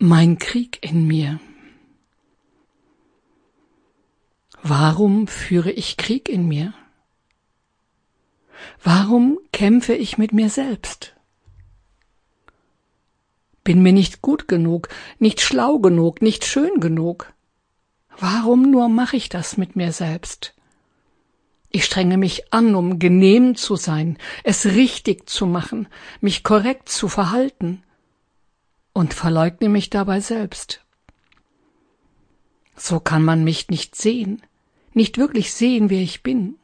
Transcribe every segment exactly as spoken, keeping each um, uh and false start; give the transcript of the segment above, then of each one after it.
Mein Krieg in mir. Warum führe ich Krieg in mir? Warum kämpfe ich mit mir selbst? Bin mir nicht gut genug, nicht schlau genug, nicht schön genug? Warum nur mache ich das mit mir selbst? Ich strenge mich an, um genehm zu sein, es richtig zu machen, mich korrekt zu verhalten und verleugne mich dabei selbst. So kann man mich nicht sehen, nicht wirklich sehen, wer ich bin.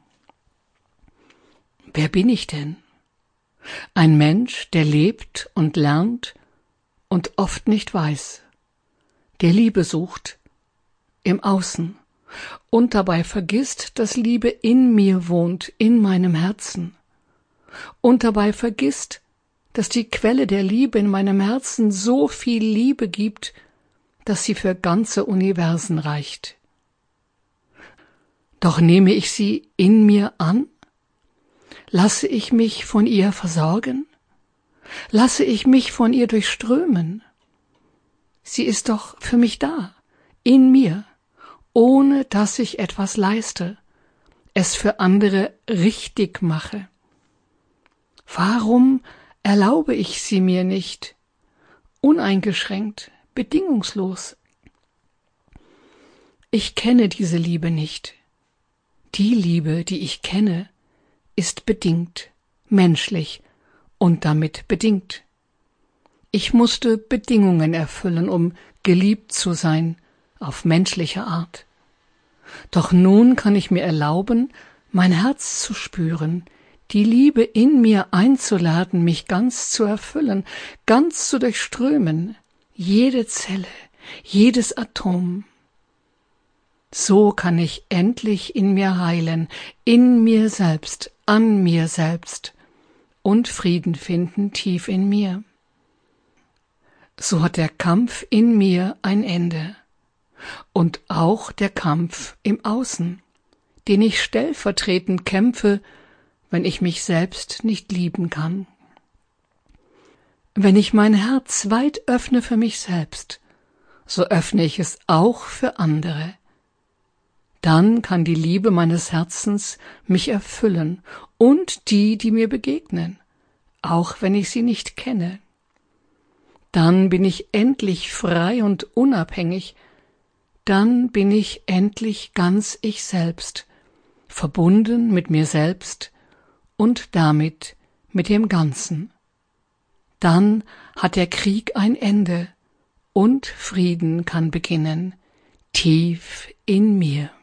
Wer bin ich denn? Ein Mensch, der lebt und lernt und oft nicht weiß, der Liebe sucht im Außen und dabei vergisst, dass Liebe in mir wohnt, in meinem Herzen, und dabei vergisst, dass die Quelle der Liebe in meinem Herzen so viel Liebe gibt, dass sie für ganze Universen reicht. Doch nehme ich sie in mir an? Lasse ich mich von ihr versorgen? Lasse ich mich von ihr durchströmen? Sie ist doch für mich da, in mir, ohne dass ich etwas leiste, es für andere richtig mache. Warum erlaube ich sie mir nicht, uneingeschränkt, bedingungslos? Ich kenne diese Liebe nicht. Die Liebe, die ich kenne, ist bedingt, menschlich und damit bedingt. Ich musste Bedingungen erfüllen, um geliebt zu sein, auf menschliche Art. Doch nun kann ich mir erlauben, mein Herz zu spüren, die Liebe in mir einzuladen, mich ganz zu erfüllen, ganz zu durchströmen, jede Zelle, jedes Atom. So kann ich endlich in mir heilen, in mir selbst, an mir selbst und Frieden finden tief in mir. So hat der Kampf in mir ein Ende und auch der Kampf im Außen, den ich stellvertretend kämpfe, wenn ich mich selbst nicht lieben kann. Wenn ich mein Herz weit öffne für mich selbst, so öffne ich es auch für andere. Dann kann die Liebe meines Herzens mich erfüllen und die, die mir begegnen, auch wenn ich sie nicht kenne. Dann bin ich endlich frei und unabhängig, dann bin ich endlich ganz ich selbst, verbunden mit mir selbst und damit mit dem Ganzen. Dann hat der Krieg ein Ende und Frieden kann beginnen, tief in mir.